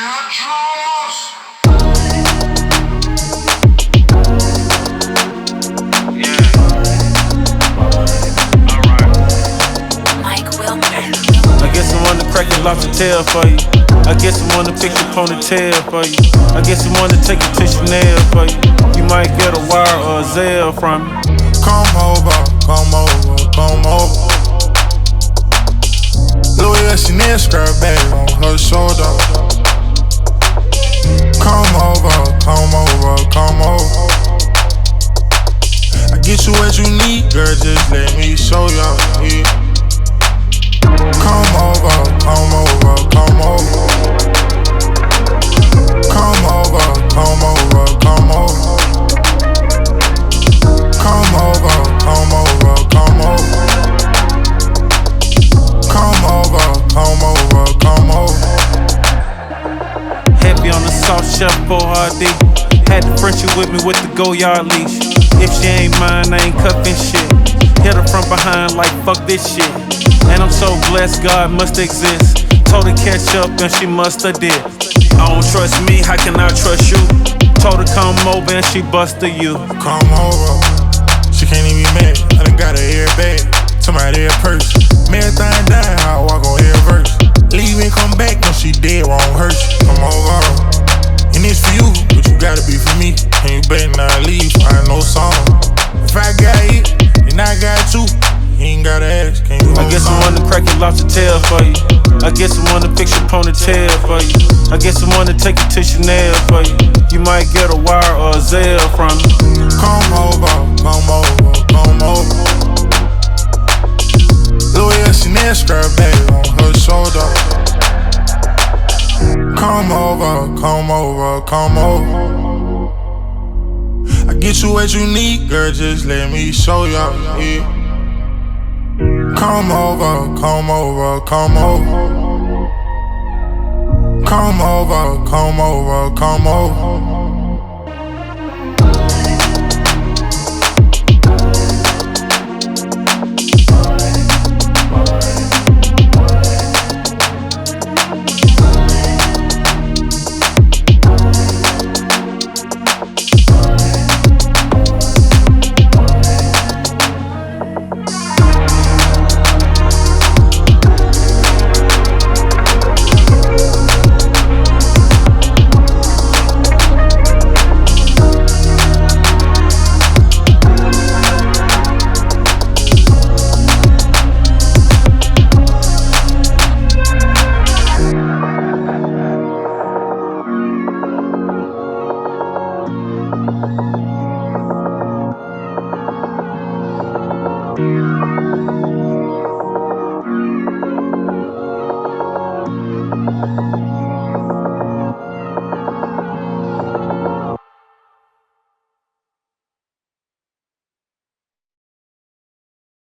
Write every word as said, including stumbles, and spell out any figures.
I guess I wanna crack your lobster tail for you. I guess I wanna pick your ponytail for you. I guess I wanna take you to Chanel for you. You might get a wire or a Zelle from me. Come over, come over, come over. Louis Chanel skirt bag on her shoulder. Come over, come over, come over. I get you what you need, girl, just let me show you. Yeah. Come over, come over, come over. Come over, come over, come over. Come over, come over, come over. Come over, come over, come over. Happy on the soft shelf for R D. Had to French you with me with the go yard leash. If she ain't mine, I ain't cuffin' shit. Hit her from behind like fuck this shit. And I'm so blessed, God must exist. Told her catch up and she must have did. I don't trust me, how can I trust you? Told her come over and she busted you. Come over, she can't even be mad. I done got her ear bag, to my ear purse. Marathon dying, I walk on air verse. Leave and come back, no she dead, won't hurt you. Come over, and it's for you, but you gotta be for me. And you better not leave, I know song. If I got it, then I got two. You ain't gotta ask, can you? I guess I wanna crack your lobster tail for you. I guess I wanna fix your ponytail for you. I guess I wanna take you to Chanel for you. You might get a wire or a Zelle from me. Come over, come over, come over. Louis Chanel skirt bag on her shoulder. Come over, come over, come over. I get you what you need, girl, just let me show you. Yeah. Come over, come over, come over. Come over, come over, come over.